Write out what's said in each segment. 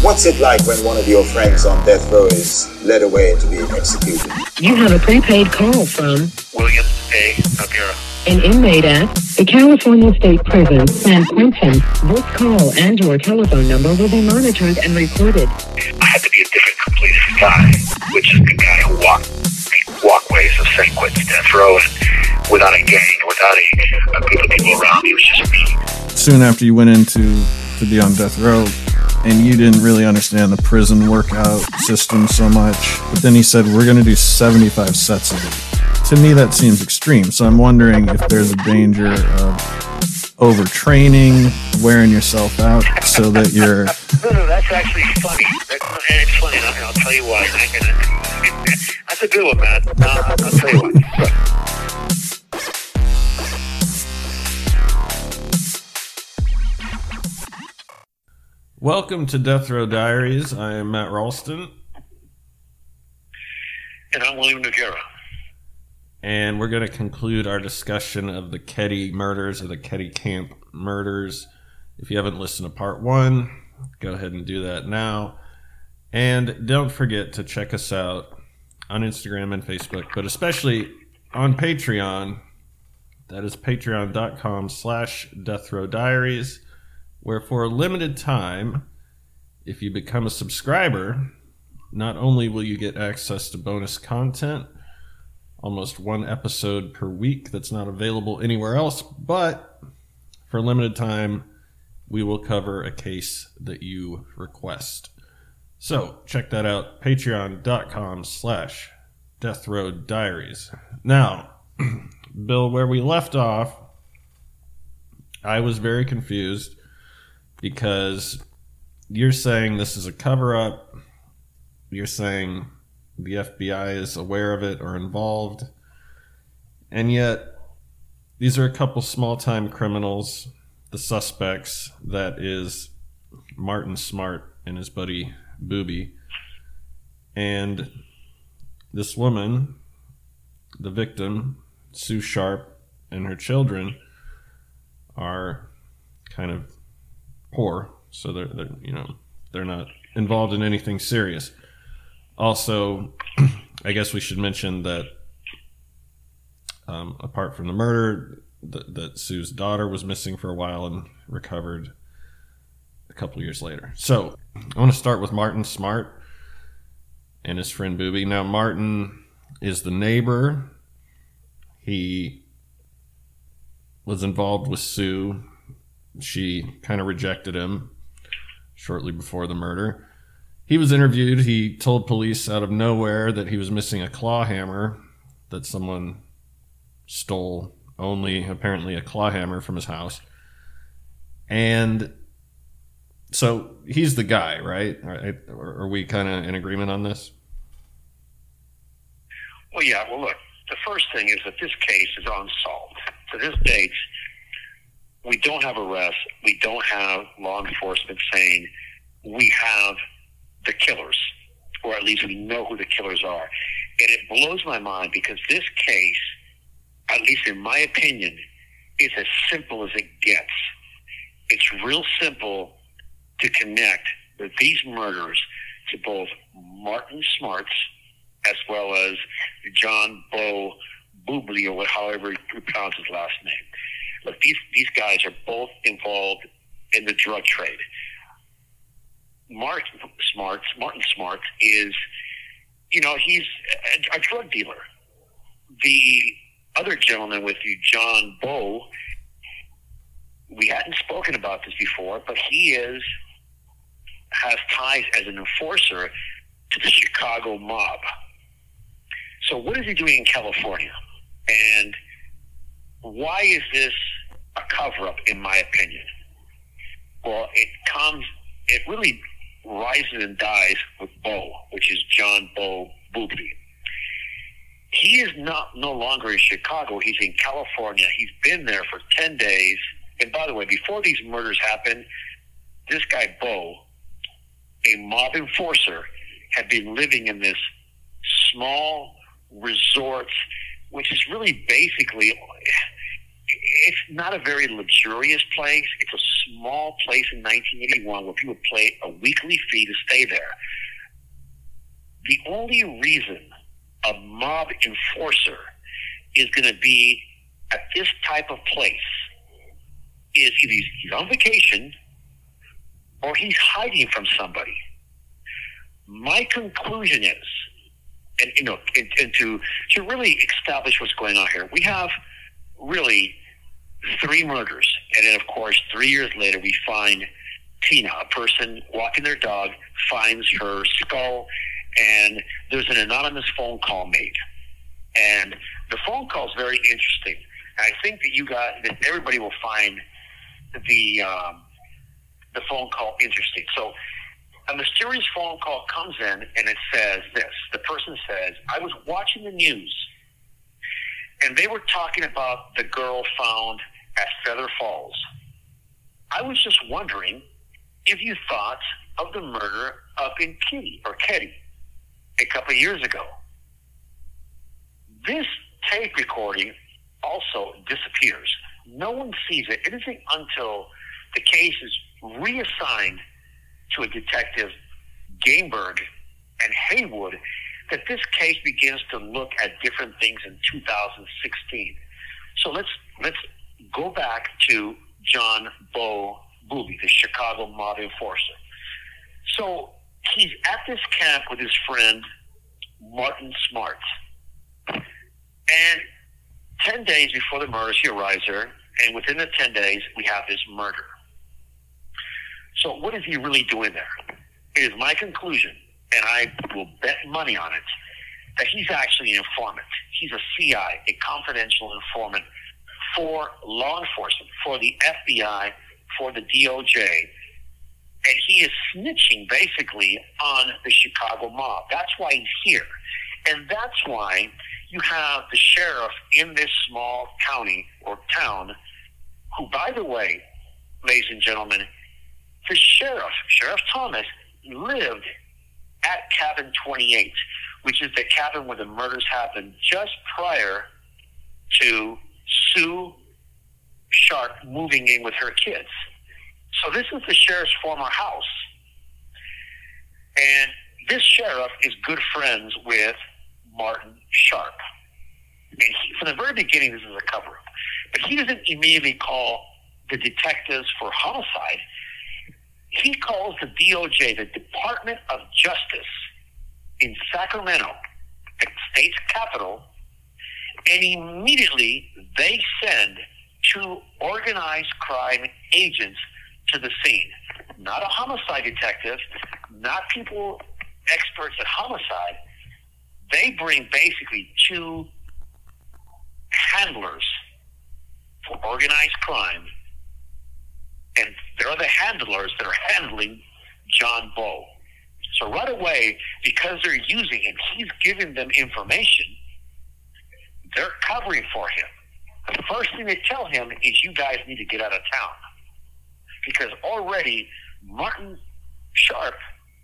What's it like when one of your friends on death row is led away to be executed? You have a prepaid call from William A. O'Gara, an inmate at the California State Prison, San Quentin. This call and your telephone number will be monitored and recorded. I had to be a different completed guy, which is the guy who walked the walkways of San Quentin's death row, and without a gang, without a group of people around me, it was just me. Soon after you went into to be on death row, and you didn't really understand the prison workout system so much, but then he said, we're going to do 75 sets of it. To me, that seems extreme. So I'm wondering if there's a danger of overtraining, wearing yourself out so that you're... No, that's actually funny. It's funny, and I'll tell you why. That's a good one, man. I'll tell you why. Welcome to Death Row Diaries. I am Matt Ralston. And I'm William O'Gara. And we're going to conclude our discussion of the Keddie murders, or the Keddie Camp murders. If you haven't listened to part 1, go ahead and do that now. And don't forget to check us out on Instagram and Facebook, but especially on Patreon. That is patreon.com/deathrowdiaries, where for a limited time, if you become a subscriber, not only will you get access to bonus content, almost one episode per week that's not available anywhere else, but for a limited time, we will cover a case that you request. So check that out, patreon.com/deathrowdiaries. Now, Bill, where we left off, I was very confused because you're saying this is a cover-up. You're saying the FBI is aware of it or involved. And yet, these are a couple small-time criminals. The suspects, that is Martin Smart and his buddy Booby. And this woman, the victim, Sue Sharp, and her children are kind of poor, so they're not involved in anything serious. Also, I guess we should mention that apart from the murder, that Sue's daughter was missing for a while and recovered a couple years later. So I want to start with Martin Smart and his friend Booby. Now, Martin is the neighbor. He was involved with Sue. She kind of rejected him shortly before the murder. He was interviewed. He told police out of nowhere that he was missing a claw hammer, that someone stole only, apparently, a claw hammer from his house. And so he's the guy, right? Are we kind of in agreement on this? Well, yeah. Well, look, the first thing is that this case is unsolved. To this date, we don't have arrests. We don't have law enforcement saying we have the killers, or at least we know who the killers are. And it blows my mind because this case, at least in my opinion, is as simple as it gets. It's real simple to connect with these murders to both Martin Smarts as well as John Bo Bublé, or however you pronounce his last name. Look, these guys are both involved in the drug trade. Martin Smart is, he's a drug dealer. The other gentleman with you, John Bo, we hadn't spoken about this before, but he has ties as an enforcer to the Chicago mob. So what is he doing in California? And why is this a cover-up, in my opinion? Well, it really rises and dies with Bo, which is John Bo Bublé. He is no longer in Chicago. He's in California. He's been there for 10 days. And by the way, before these murders happened, this guy Bo, a mob enforcer, had been living in this small resort, which is really basically, it's not a very luxurious place. It's a small place in 1981 where people pay a weekly fee to stay there. The only reason a mob enforcer is going to be at this type of place is either he's on vacation or he's hiding from somebody. My conclusion is, and to really establish what's going on here, we have really 3 murders, and then of course 3 years later we find Tina, a person walking their dog, finds her skull, and there's an anonymous phone call made, and the phone call is very interesting. I think that everybody will find the phone call interesting. So a mysterious phone call comes in, and it says this. The person says, I was watching the news, and they were talking about the girl found at Feather Falls. I was just wondering if you thought of the murder up in Ketty a couple of years ago. This tape recording also disappears. No one sees it. It isn't until the case is reassigned to a detective, Gainberg and Haywood, that this case begins to look at different things in 2016. So let's go back to John Booby, the Chicago mob enforcer. So he's at this camp with his friend Martin Smart, and 10 days before the murders, he arrives there, and within the 10 days, we have this murder. So what is he really doing there? It is my conclusion, and I will bet money on it, that he's actually an informant. He's a CI, a confidential informant for law enforcement, for the FBI, for the DOJ, and he is snitching basically on the Chicago mob. That's why he's here. And that's why you have the sheriff in this small county or town, who, by the way, ladies and gentlemen, the sheriff, Sheriff Thomas, lived at Cabin 28, which is the cabin where the murders happened just prior to Sue Sharp moving in with her kids. So this is the sheriff's former house. And this sheriff is good friends with Martin Sharp. And from the very beginning, this is a cover-up. But he doesn't immediately call the detectives for homicide. He calls the DOJ, the Department of Justice in Sacramento, the state's capital, and immediately they send 2 organized crime agents to the scene. Not a homicide detective, not people experts at homicide. They bring basically 2 handlers for organized crime, and they're the handlers that are handling John Bowe. So right away, because they're using him, he's giving them information, they're covering for him. The first thing they tell him is, you guys need to get out of town. Because already Martin Sharp,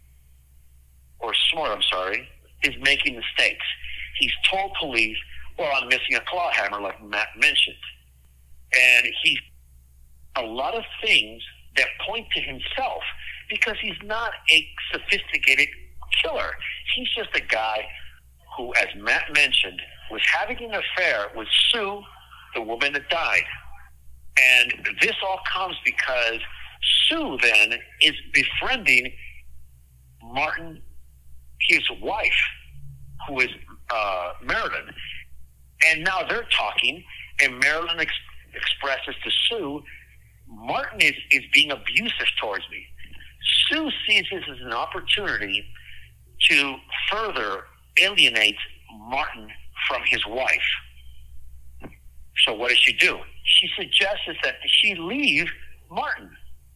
or Smart, I'm sorry, is making mistakes. He's told police, well, I'm missing a claw hammer, like Matt mentioned. And he's a lot of things that point to himself, because he's not a sophisticated killer. He's just a guy who, as Matt mentioned, was having an affair with Sue, the woman that died. And this all comes because Sue then is befriending Martin, his wife, who is Marilyn. And now they're talking, and Marilyn expresses to Sue, Martin is being abusive towards me. Sue sees this as an opportunity to further alienate Martin from his wife. So what does she do? She suggests that she leave Martin.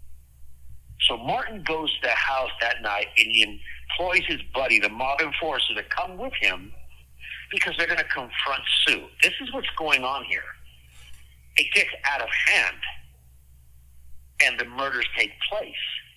So Martin goes to the house that night, and he employs his buddy, the mob enforcer, to come with him, because they're going to confront Sue. This is what's going on here. It gets out of hand, and the murders take place.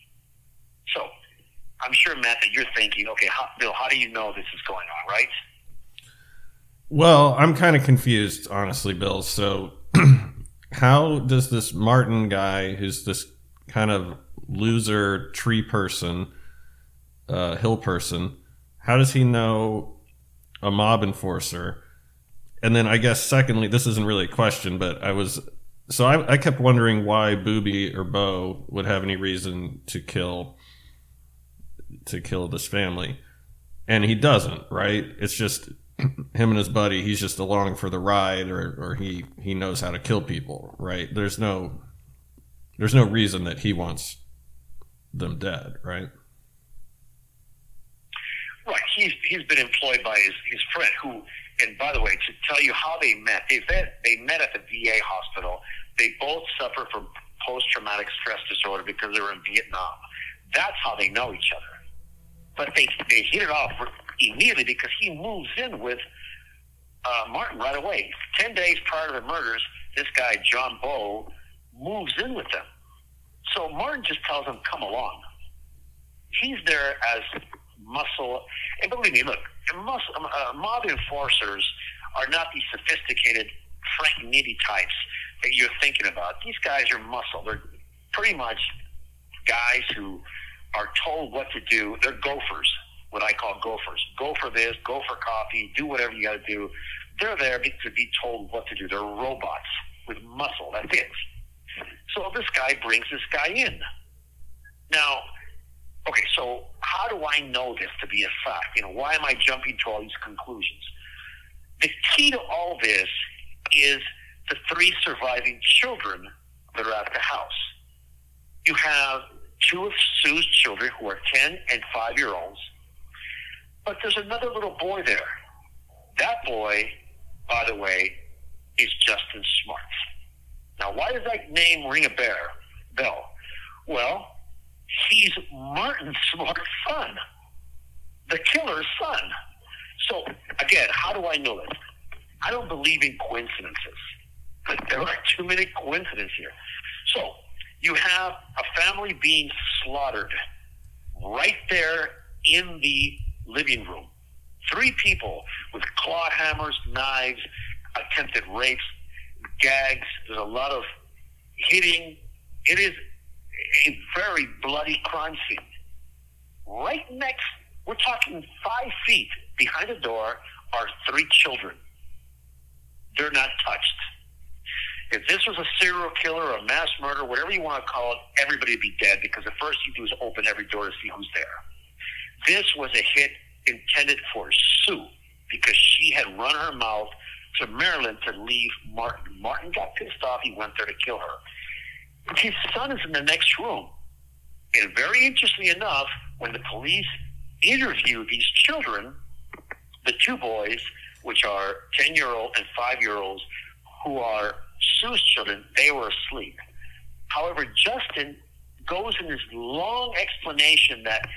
So I'm sure, Matt, that you're thinking, okay, Bill, how do you know this is going on, right? Well, I'm kind of confused, honestly, Bill. So how does this Martin guy, who's this kind of loser tree person, hill person, how does he know a mob enforcer? And then I guess secondly, this isn't really a question, but I kept wondering why Booby or Bo would have any reason to kill this family. And he doesn't, right? It's just him and his buddy, he's just along for the ride, or he knows how to kill people, right? There's no reason that he wants them dead, right? Right. He's been employed by his friend who, and by the way, to tell you how they met at the VA hospital. They both suffer from post-traumatic stress disorder because they were in Vietnam. That's how they know each other. But they hit it off immediately because he moves in with Martin right away. 10 days prior to the murders, this guy, John Bowe, moves in with them. So Martin just tells him, come along. He's there as muscle. And believe me, look, mob enforcers are not these sophisticated Frank Nitti types that you're thinking about. These guys are muscle. They're pretty much guys who are told what to do. They're gophers, what I call gophers. Go for this, go for coffee, do whatever you got to do. They're there to be told what to do. They're robots with muscle. That's it. So this guy brings this guy in. Now, okay, so how do I know this to be a fact? Why am I jumping to all these conclusions? The key to all this is the 3 surviving children that are at the house. You have 2 of Sue's children who are 10 and 5-year-olds, but there's another little boy there. That boy, by the way, is Justin Smart. Now, why does that name ring a bell? Well, he's Martin Smart's son, the killer's son. So, again, how do I know this? I don't believe in coincidences. There are too many coincidences here. So, you have a family being slaughtered right there in the living room. 3 people with claw hammers, knives, attempted rapes, gags. There's a lot of hitting. It is a very bloody crime scene. Right next, we're talking 5 feet behind the door are 3 children. They're not touched. If this was a serial killer or a mass murder, whatever you want to call it, everybody would be dead because the first you do is open every door to see who's there. This was a hit intended for Sue because she had run her mouth to Maryland to leave Martin. Martin got pissed off. He went there to kill her. His son is in the next room. And very interestingly enough, when the police interviewed these children, the 2 boys, which are 10-year-old and 5-year-olds, who are Sue's children, they were asleep. However, Justin goes in this long explanation that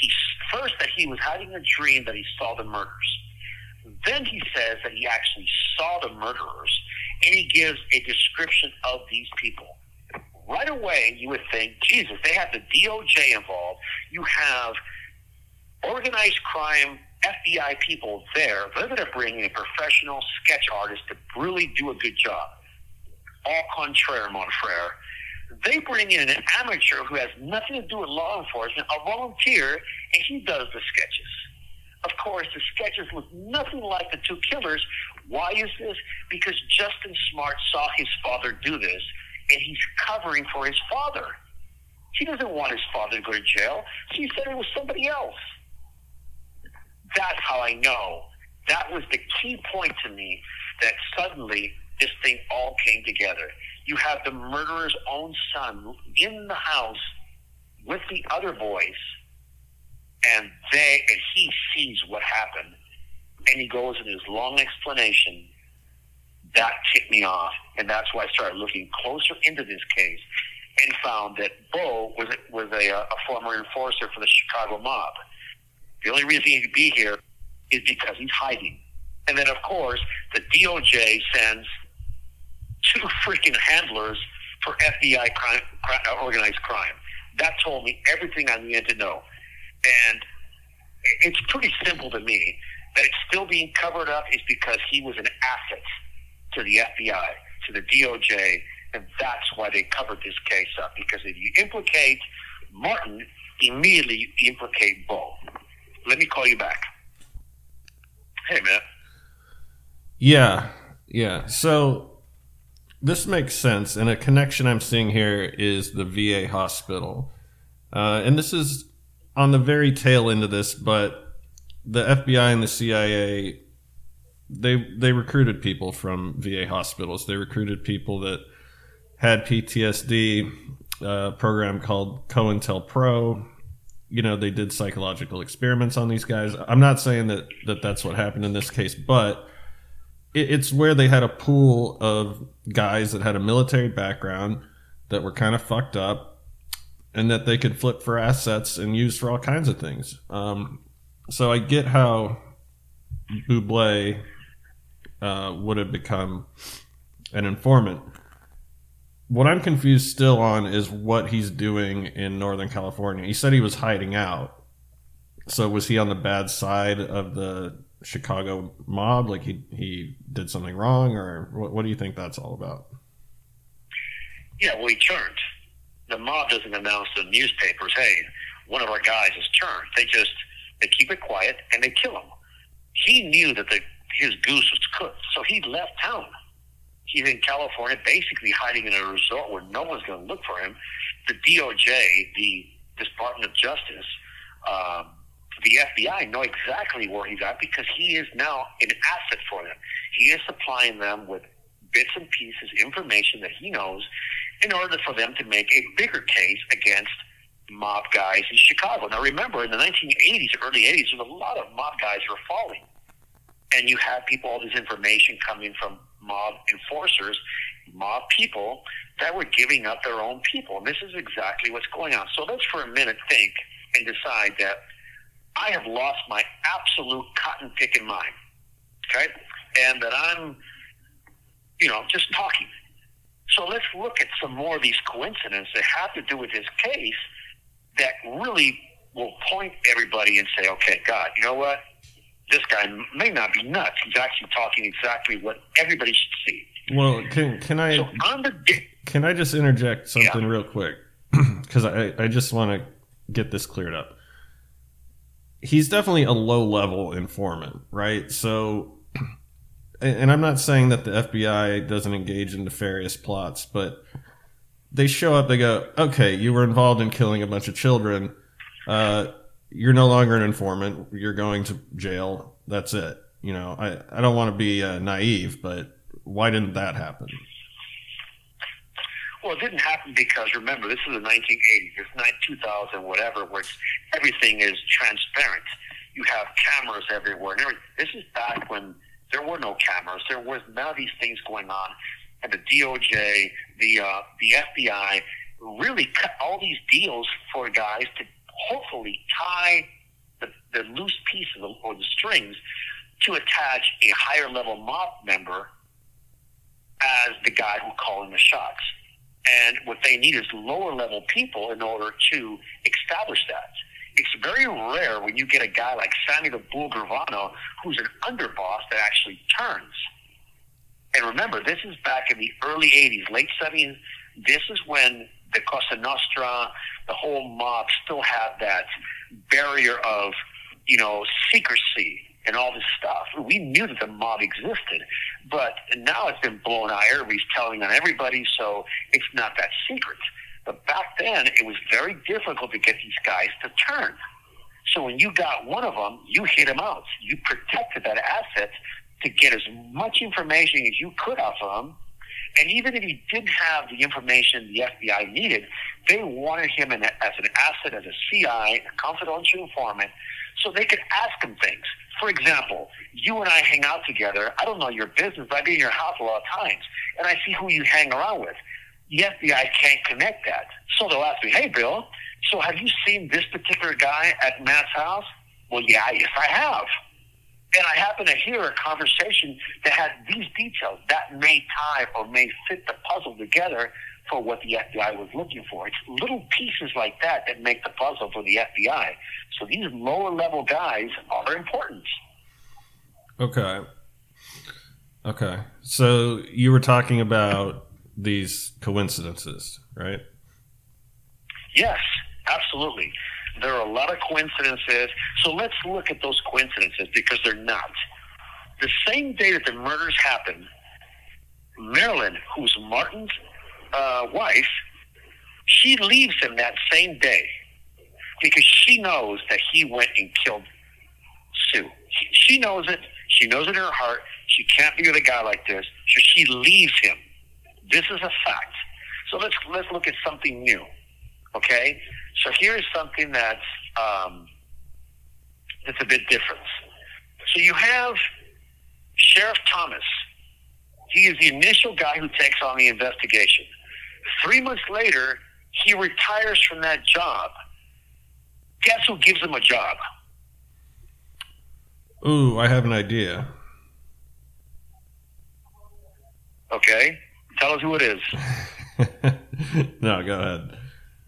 he was having a dream that he saw the murders. Then he says that he actually saw the murderers, and he gives a description of these people. Right away, you would think, Jesus, they have the DOJ involved. You have organized crime, FBI people there. They're going to bring in a professional sketch artist to really do a good job. Au contraire, mon frere. They bring in an amateur who has nothing to do with law enforcement, a volunteer, and he does the sketches. Of course, the sketches look nothing like the 2 killers. Why is this? Because Justin Smart saw his father do this, and he's covering for his father. He doesn't want his father to go to jail, so he said it was somebody else. That's how I know. That was the key point to me, that suddenly this thing all came together. You have the murderer's own son in the house with the other boys, and he sees what happened, and he goes in his long explanation. That tipped me off, and that's why I started looking closer into this case and found that Bo was a former enforcer for the Chicago mob. The only reason he could be here is because he's hiding. And then, of course, the DOJ sends 2 freaking handlers for FBI organized crime. That told me everything I needed to know. And it's pretty simple to me that it's still being covered up is because he was an asset to the FBI, to the DOJ, And that's why they covered this case up, because if you implicate Martin, immediately you implicate Bo. Let me call you back. Hey, man. Yeah. So this makes sense, and a connection I'm seeing here is the VA hospital. And this is on the very tail end of this, but the FBI and the CIA, they recruited people from VA hospitals. They recruited people that had PTSD, a program called COINTELPRO. You know, they did psychological experiments on these guys. I'm not saying that that's what happened in this case, but it's where they had a pool of guys that had a military background that were kind of fucked up and that they could flip for assets and use for all kinds of things. So I get how Buble would have become an informant. What I'm confused still on is what he's doing in Northern California. He said he was hiding out. So was he on the bad side of the Chicago mob? Like he did something wrong, or what do you think that's all about? Yeah, well, he turned. The mob doesn't announce to the newspapers, hey, one of our guys has turned. They keep it quiet and they kill him. He knew that his goose was cooked, so he left town. He's in California, basically hiding in a resort where no one's going to look for him. The DOJ, the Department of Justice, the FBI know exactly where he's at because he is now an asset for them. He is supplying them with bits and pieces, information that he knows in order for them to make a bigger case against mob guys in Chicago. Now remember, in the 1980s, early 80s, there was a lot of mob guys who were falling. And you had people, all this information coming from mob enforcers, mob people that were giving up their own people. And this is exactly what's going on. So let's for a minute think and decide that I have lost my absolute cotton picking mind, okay? And that I'm, just talking. So let's look at some more of these coincidences that have to do with this case that really will point everybody and say, okay, God, you know what? This guy may not be nuts. He's actually talking exactly what everybody should see. Well, can I just interject something real quick? Because I just want to get this cleared up. He's definitely a low-level informant, right? So, and I'm not saying that the FBI doesn't engage in nefarious plots, but they show up, they go, okay, you were involved in killing a bunch of children. You're no longer an informant. You're going to jail. That's it. I don't want to be naive, but why didn't that happen? Well, it didn't happen because, remember, this is the 1980s. It's 2000, whatever, where everything is transparent. You have cameras everywhere. And this is back when there were no cameras. There was none of these things going on. And the DOJ, the FBI really cut all these deals for guys to hopefully tie the loose pieces or the strings to attach a higher level mob member as the guy who called in the shots. And what they need is lower level people in order to establish that. It's very rare when you get a guy like Sammy the Bull Gravano, who's an underboss, that actually turns. And remember, this is back in the early 80s, late 70s. This is when the Cosa Nostra, the whole mob still had that barrier of, secrecy and all this stuff. We knew that the mob existed, but now it's been blown out. Everybody's telling on everybody, so it's not that secret. But back then, it was very difficult to get these guys to turn. So when you got one of them, you hit him out. You protected that asset to get as much information as you could off of him. And even if he didn't have the information the FBI needed, they wanted him as an asset, as a CI, a confidential informant, so they could ask him things. For example, you and I hang out together. I don't know your business, but I've been in your house a lot of times, and I see who you hang around with. The FBI can't connect that. So they'll ask me, hey, Bill, so have you seen this particular guy at Matt's house? Well, yes, I have. And I happen to hear a conversation that had these details that may tie or may fit the puzzle together for what the FBI was looking for. It's little pieces like that that make the puzzle for the FBI. So these lower level guys are important. Okay. So you were talking about these coincidences, right? Yes, absolutely. There are a lot of coincidences. So let's look at those coincidences because they're not. The same day that the murders happened, Marilyn, who's Martin's wife, she leaves him that same day because she knows that he went and killed Sue. She knows it. She knows it in her heart. She can't be with a guy like this. So she leaves him. This is a fact. So let's look at something new. Okay? So here's something that's a bit different. So you have Sheriff Thomas. He is the initial guy who takes on the investigation. 3 months later, he retires from that job. Guess who gives him a job? Ooh, I have an idea. Okay. Tell us who it is. No, go ahead.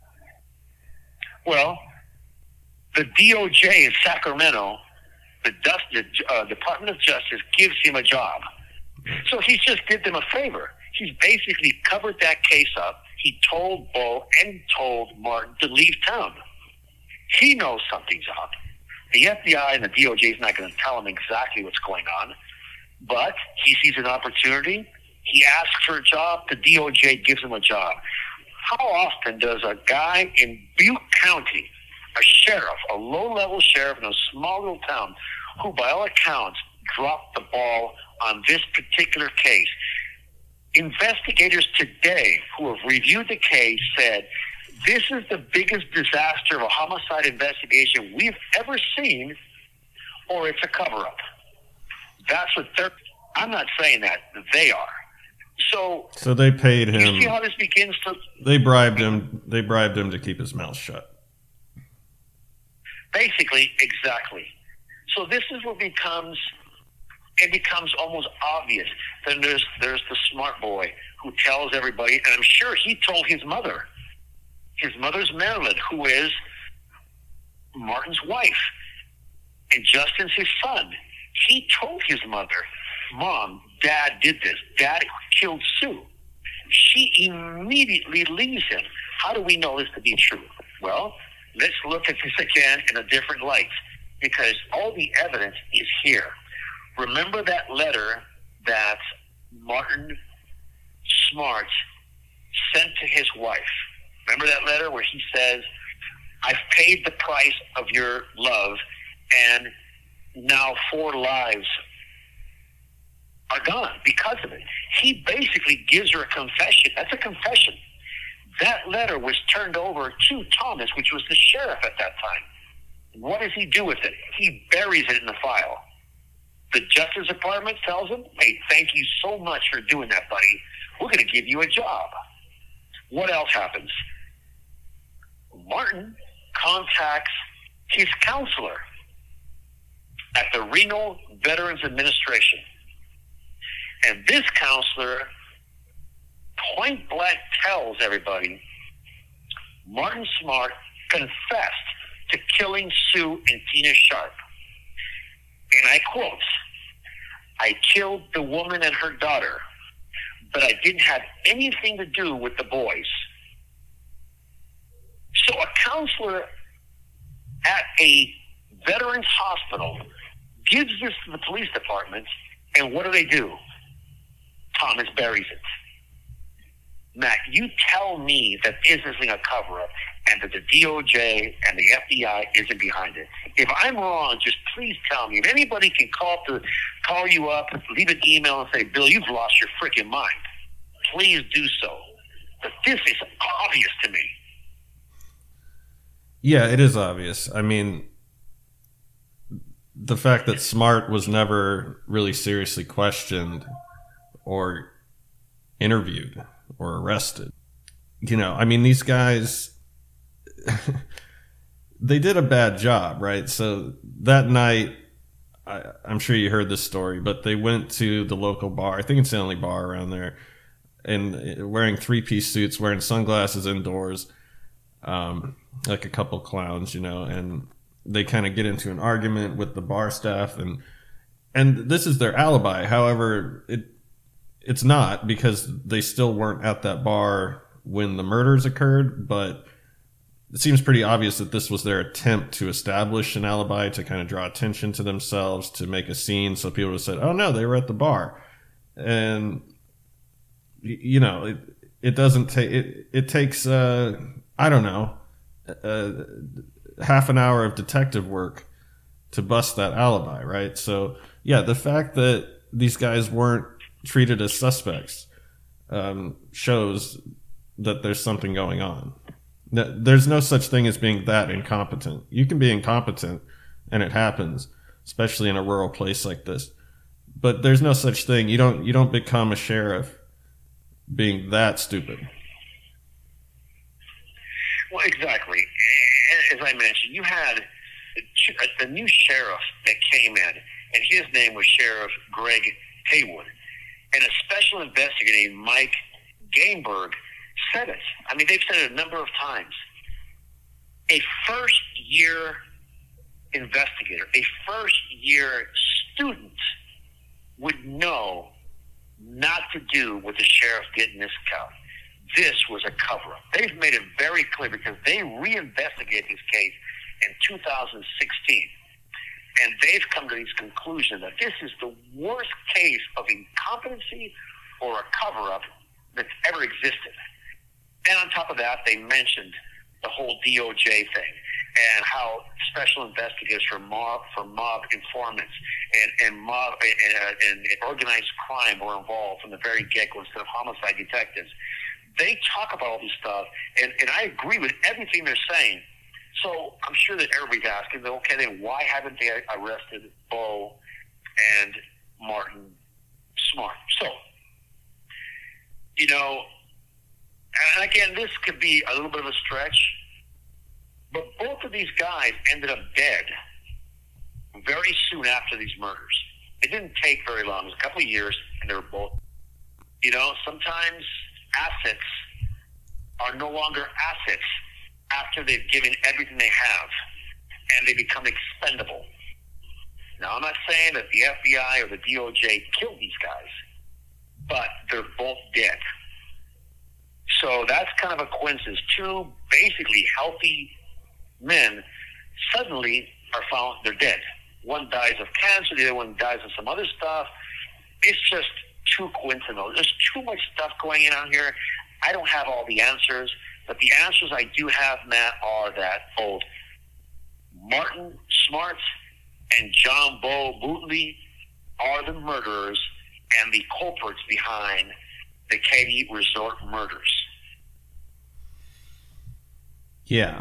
Well, the DOJ in Sacramento, the Department of Justice, gives him a job. So he just did them a favor. He's basically covered that case up. He told Bo and told Martin to leave town. He knows something's up. The FBI and the DOJ is not going to tell him exactly what's going on, but he sees an opportunity. He asks for a job. The DOJ gives him a job. How often does a guy in Butte County, a sheriff, a low-level sheriff in a small little town, who by all accounts dropped the ball on this particular case, investigators today who have reviewed the case said, this is the biggest disaster of a homicide investigation we've ever seen, or it's a cover-up. That's what I'm not saying that. They are. So they paid him. You see how this begins to... They bribed him. They bribed him to keep his mouth shut. Basically, exactly. So this is what becomes... It becomes almost obvious. Then there's the smart boy who tells everybody, and I'm sure he told his mother. His mother's Marilyn, who is Martin's wife, and Justin's his son. He told his mother, Mom, Dad did this. Dad killed Sue. She immediately leaves him. How do we know this to be true? Well, let's look at this again in a different light, because all the evidence is here. Remember that letter that Martin Smart sent to his wife? Remember that letter where he says, I've paid the price of your love, and now 4 lives are gone because of it. He basically gives her a confession. That's a confession. That letter was turned over to Thomas, which was the sheriff at that time. What does he do with it? He buries it in the file. The Justice Department tells him, hey, thank you so much for doing that, buddy. We're going to give you a job. What else happens? Martin contacts his counselor at the Reno Veterans Administration. And this counselor point blank tells everybody Martin Smart confessed to killing Sue and Tina Sharp. And I quote, I killed the woman and her daughter, but I didn't have anything to do with the boys. So a counselor at a veterans hospital gives this to the police department, and what do? Thomas buries it. Matt, you tell me that this isn't a cover-up and that the DOJ and the FBI isn't behind it. If I'm wrong, just please tell me. If anybody can call you up, leave an email and say, Bill, you've lost your freaking mind, please do so. But this is obvious to me. Yeah, it is obvious. I mean, the fact that Smart was never really seriously questioned or interviewed or arrested. You know, I mean, these guys, they did a bad job, right? So that night, I'm sure you heard this story, but they went to the local bar. I think it's the only bar around there, and wearing 3-piece suits, wearing sunglasses indoors, like a couple clowns, you know, and they kind of get into an argument with the bar staff, and this is their alibi. However, it's not, because they still weren't at that bar when the murders occurred, but it seems pretty obvious that this was their attempt to establish an alibi, to kind of draw attention to themselves, to make a scene so people would have said, oh no, they were at the bar. And, you know, it doesn't take, it takes, I don't know, half an hour of detective work to bust that alibi, right? So, yeah, the fact that these guys weren't treated as suspects shows that there's something going on. There's no such thing as being that incompetent. You can be incompetent, and it happens, especially in a rural place like this. But there's no such thing. You don't become a sheriff being that stupid. Well, exactly. As I mentioned, you had a new sheriff that came in, and his name was Sheriff Greg Haywood. And a special investigator named Mike Gainberg said it. I mean, they've said it a number of times. A first-year investigator, a first-year student would know not to do what the sheriff did in this county. This was a cover-up. They've made it very clear, because they reinvestigated this case in 2016. And they've come to this conclusion that this is the worst case of incompetency or a cover-up that's ever existed. And on top of that, they mentioned the whole DOJ thing and how special investigators for mob informants and mob and organized crime were involved from the very get-go instead of homicide detectives. They talk about all this stuff, and I agree with everything they're saying. So I'm sure that everybody's asking, okay, then why haven't they arrested Bo and Martin Smart? So, you know, and again, this could be a little bit of a stretch, but both of these guys ended up dead very soon after these murders. It didn't take very long. It was a couple of years, and they were both, you know, sometimes assets are no longer assets after they've given everything they have, and they become expendable. Now, I'm not saying that the FBI or the DOJ killed these guys, but they're both dead. So that's kind of a coincidence. Two basically healthy men suddenly are found they're dead. One dies of cancer, the other one dies of some other stuff. It's just too coincidental. There's too much stuff going on here. I don't have all the answers, but the answers I do have, Matt, are that both Martin Smart and John Bo Bootley are the murderers and the culprits behind the Katy Resort murders. Yeah.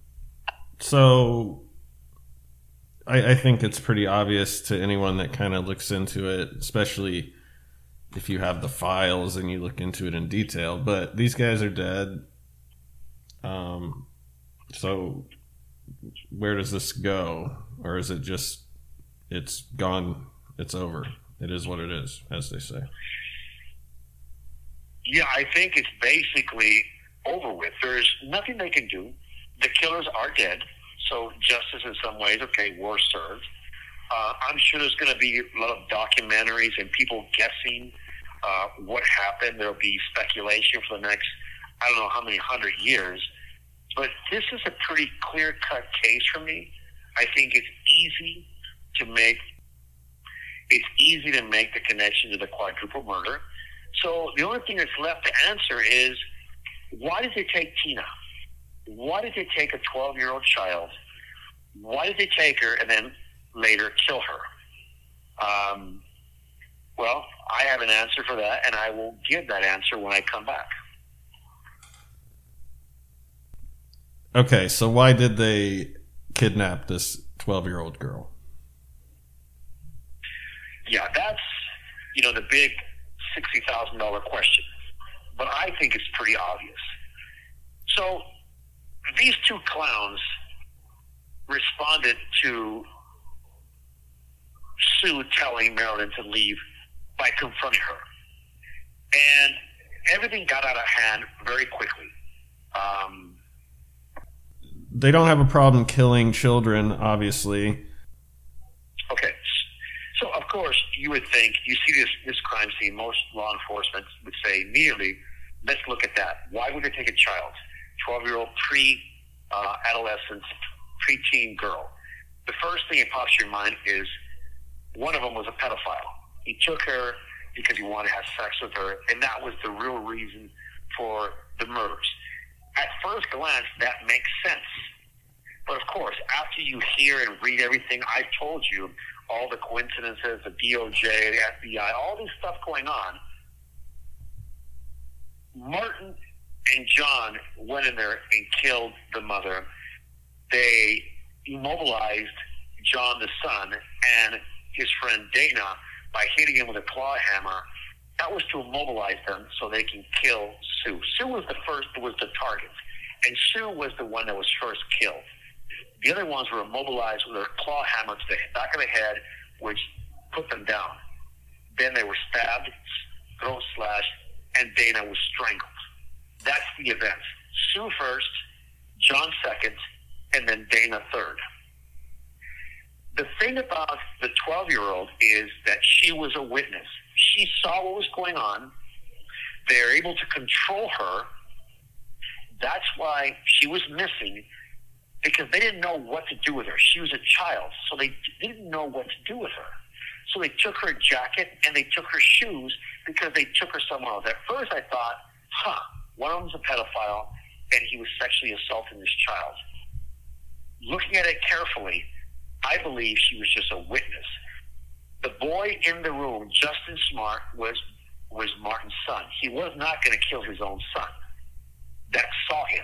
So I think it's pretty obvious to anyone that kind of looks into it, especially if you have the files and you look into it in detail. But these guys are dead. So where does this go? Or is it just, it's gone, it's over? It is what it is, as they say. Yeah, I think it's basically over with. There's nothing they can do. The killers are dead. So justice in some ways, okay, war served. I'm sure there's going to be a lot of documentaries and people guessing what happened. There'll be speculation for the next, I don't know how many 100 years. But this is a pretty clear-cut case for me. I think it's easy to make the connection to the quadruple murder. So the only thing that's left to answer is, why did they take Tina? Why did they take a 12-year-old child? Why did they take her and then later kill her? Well, I have an answer for that, and I will give that answer when I come back. Okay, so why did they kidnap this 12-year-old girl? Yeah, that's, the big $60,000 question. But I think it's pretty obvious. So these two clowns responded to Sue telling Marilyn to leave by confronting her. And everything got out of hand very quickly. They don't have a problem killing children, obviously. Okay. So, of course, you would think, you see this crime scene, most law enforcement would say immediately, let's look at that. Why would they take a child, 12-year-old pre-adolescent, pre-teen girl? The first thing that pops to your mind is one of them was a pedophile. He took her because he wanted to have sex with her, and that was the real reason for the murders. At first glance, that makes sense. But of course, after you hear and read everything I've told you, all the coincidences, the DOJ, the FBI, all this stuff going on, Martin and John went in there and killed the mother. They immobilized John the son and his friend Dana by hitting him with a claw hammer. That was to immobilize them so they can kill Sue. Sue was the target, and Sue was the one that was first killed. The other ones were immobilized with a claw hammer to the back of the head, which put them down. Then they were stabbed, throat slashed, and Dana was strangled. That's the event. Sue first, John second, and then Dana third. The thing about the 12-year-old is that she was a witness. She saw what was going on. They were able to control her. That's why she was missing, because they didn't know what to do with her. She was a child, so they didn't know what to do with her. So they took her jacket and they took her shoes because they took her somewhere else. At first I thought, one of them's a pedophile and he was sexually assaulting this child. Looking at it carefully, I believe she was just a witness. The boy in the room, Justin Smart, was Martin's son. He was not going to kill his own son. That saw him.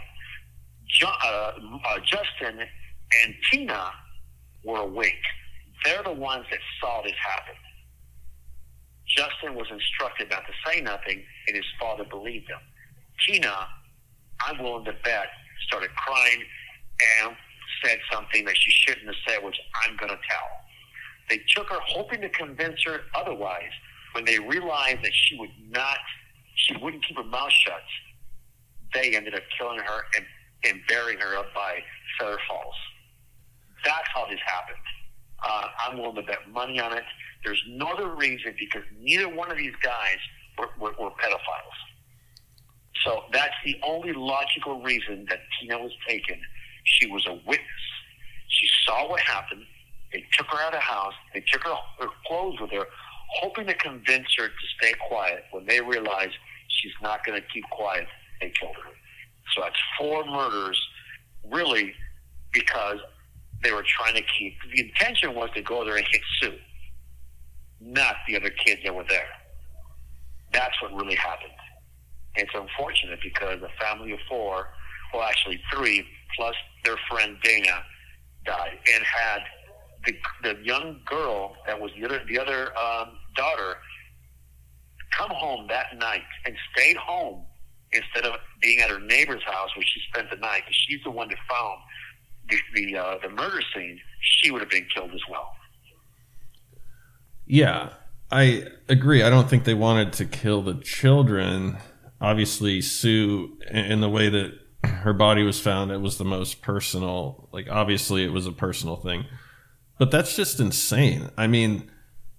Justin and Tina were awake. They're the ones that saw this happen. Justin was instructed not to say nothing, and his father believed him. Tina, I'm willing to bet, started crying and said something that she shouldn't have said, which I'm going to tell. They took her hoping to convince her otherwise. When they realized that she wouldn't keep her mouth shut, they ended up killing her and burying her up by Feather Falls. That's how this happened. I'm willing to bet money on it. There's no other reason, because neither one of these guys were pedophiles. So that's the only logical reason that Tina was taken. She was a witness. She saw what happened. They took her out of the house. They took her clothes with her, hoping to convince her to stay quiet. When they realized she's not going to keep quiet, they killed her. So that's 4 murders, really, because they were trying to keep... The intention was to go there and hit Sue, not the other kids that were there. That's what really happened. It's unfortunate because a family of 4, well, actually 3, plus their friend Dana, died, and had the young girl that was the other daughter come home that night and stayed home instead of being at her neighbor's house where she spent the night, because she's the one that found the murder scene. She would have been killed as well. Yeah, I agree. I don't think they wanted to kill the children. Obviously, Sue, in the way that her body was found, it was the most personal. Like, obviously, it was a personal thing. But that's just insane. I mean,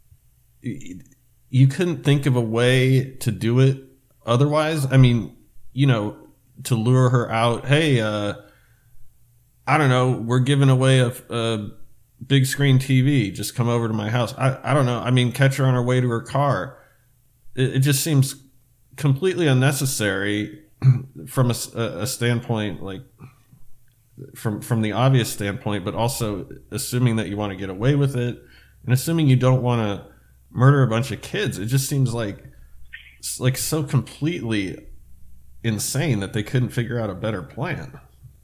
you couldn't think of a way to do it otherwise. I mean, to lure her out. Hey, I don't know, we're giving away a big screen TV. Just come over to my house. I don't know. I mean, catch her on her way to her car. It just seems completely unnecessary from a standpoint, like from the obvious standpoint, but also assuming that you want to get away with it and assuming you don't want to murder a bunch of kids. It just seems like so completely insane that they couldn't figure out a better plan.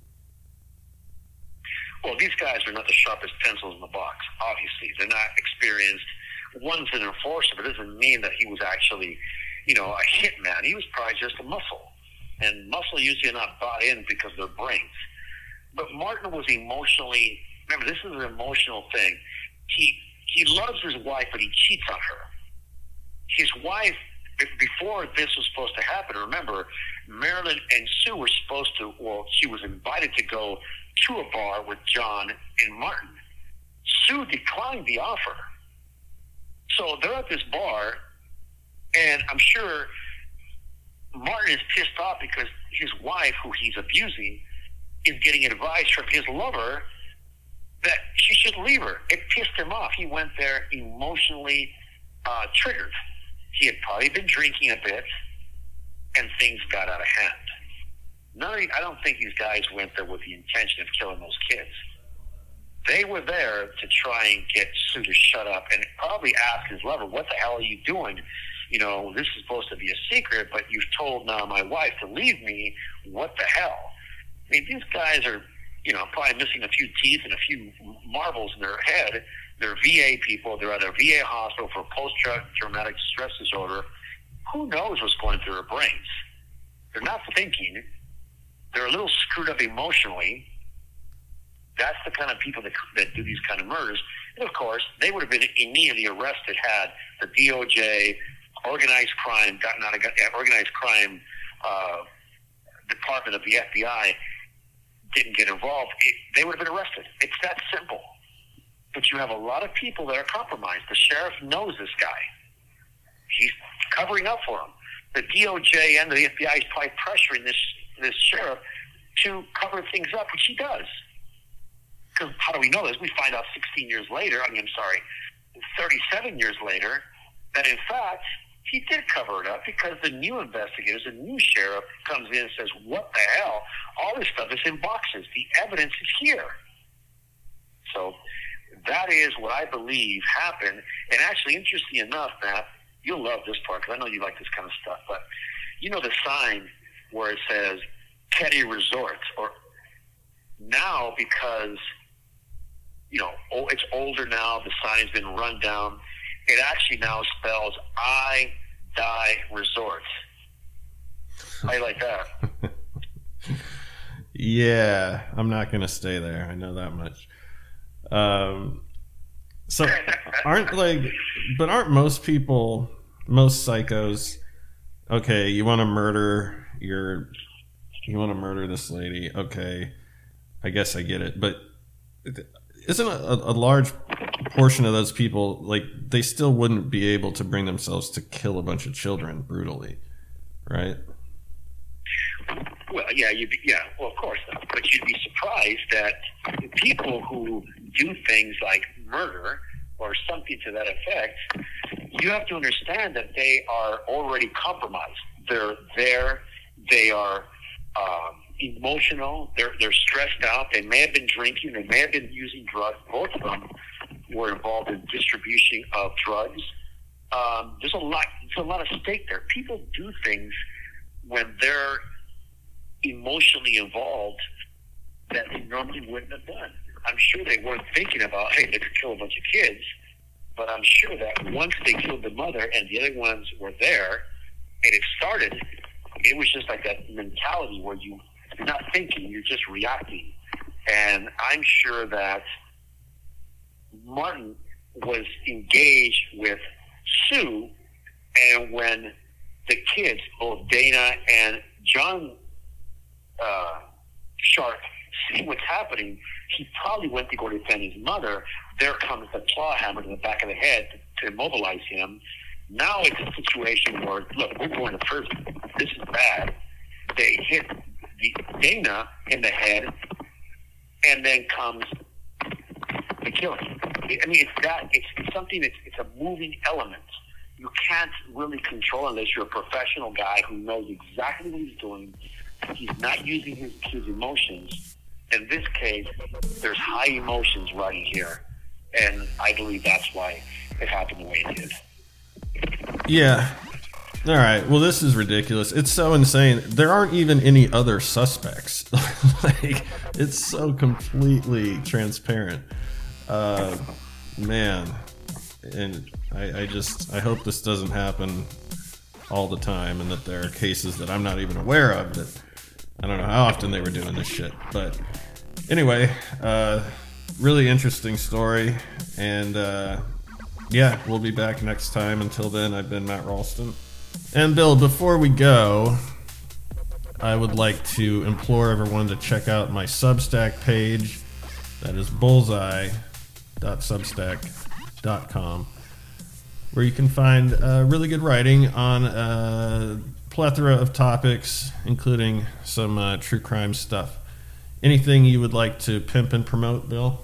Well, these guys are not the sharpest pencils in the box, obviously. They're not experienced. One's an enforcer, but it doesn't mean that he was actually, a hitman. He was probably just a muscle. And muscle usually are not bought in because of their brains. But Martin was emotionally, remember, this is an emotional thing. He loves his wife, but he cheats on her. His wife, before this was supposed to happen, remember, Marilyn and Sue were she was invited to go to a bar with John and Martin. Sue declined the offer. So they're at this bar, and I'm sure Martin is pissed off because his wife, who he's abusing, is getting advice from his lover that she should leave her. It pissed him off. He went there emotionally triggered. He had probably been drinking a bit, and things got out of hand. I don't think these guys went there with the intention of killing those kids. They were there to try and get Sue to shut up and probably ask his lover, what the hell are you doing? You know, this is supposed to be a secret, but you've told now my wife to leave me. What the hell? I mean, these guys are, you know, probably missing a few teeth and a few marbles in their head. They're VA people. They're at a VA hospital for post-traumatic stress disorder. Who knows what's going through their brains? They're not thinking. They're a little screwed up emotionally. That's the kind of people that do these kind of murders. And, of course, they would have been immediately arrested had the DOJ, organized crime department of the FBI didn't get involved. They would have been arrested. It's that simple. But you have a lot of people that are compromised. The sheriff knows this guy. He's covering up for him. The DOJ and the FBI is probably pressuring this sheriff to cover things up, which he does. Because how do we know this? We find out 37 years later, that in fact, he did cover it up because the new investigators, the new sheriff comes in and says, what the hell? All this stuff is in boxes. The evidence is here. So that is what I believe happened. And actually, interesting enough, Matt, you'll love this part because I know you like this kind of stuff. But you know the sign where it says Keddie Resorts, or now because, you know, it's older now, the sign's been run down. It actually now spells I Die Resort. How do you like that? Yeah, I'm not going to stay there. I know that much. So aren't most people, most psychos, okay, you want to murder this lady. Okay. I guess I get it. But isn't a large portion of those people, like, they still wouldn't be able to bring themselves to kill a bunch of children brutally, right? Well, well, of course not. But you'd be surprised that people who do things like murder or something to that effect, you have to understand that they are already compromised. They're there. They are emotional. They're stressed out. They may have been drinking. They may have been using drugs. Both of them were involved in distribution of drugs. There's a lot at stake there. People do things when they're emotionally involved that they normally wouldn't have done. I'm sure they weren't thinking about, hey, they could kill a bunch of kids, but I'm sure that once they killed the mother and the other ones were there, and it started, it was just like that mentality where you're not thinking, you're just reacting. And I'm sure that Martin was engaged with Sue, and when the kids, both Dana and John Sharp, see what's happening, he probably went to go defend his mother. There comes the claw hammer to the back of the head to immobilize him. Now it's a situation where, look, we're going to prison. This is bad. They hit Dana in the head, and then comes the killing. I mean, it's something it's a moving element. You can't really control unless you're a professional guy who knows exactly what he's doing. He's not using his emotions. In this case, there's high emotions running here, and I believe that's why it happened the way it did. Yeah. All right. Well, this is ridiculous. It's so insane. There aren't even any other suspects. Like, it's so completely transparent. Man. And I hope this doesn't happen all the time, and that there are cases that I'm not even aware of that I don't know how often they were doing this shit. But anyway, really interesting story. And yeah, we'll be back next time. Until then, I've been Matt Ralston. And Bill, before we go, I would like to implore everyone to check out my Substack page. That is bullseye.substack.com. where you can find really good writing on a plethora of topics, including some true crime stuff. Anything you would like to pimp and promote, Bill?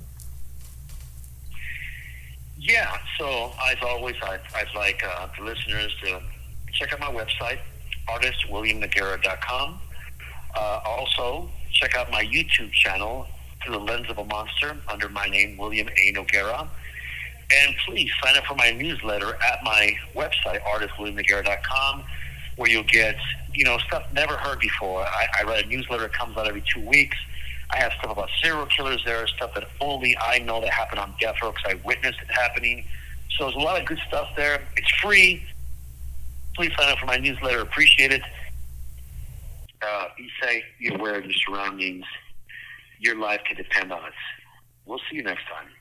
Yeah, so as always, I'd like the listeners to check out my website, artistwilliamnoguera.com. Also, check out my YouTube channel, Through the Lens of a Monster, under my name, William A. Noguera. And please sign up for my newsletter at my website, artistwilliamnoguera.com, where you'll get, stuff never heard before. I write a newsletter that comes out every 2 weeks. I have stuff about serial killers there, stuff that only I know that happened on death row because I witnessed it happening. So there's a lot of good stuff there. It's free. Please sign up for my newsletter. Appreciate it. Be safe. Be aware of your surroundings. Your life can depend on it. We'll see you next time.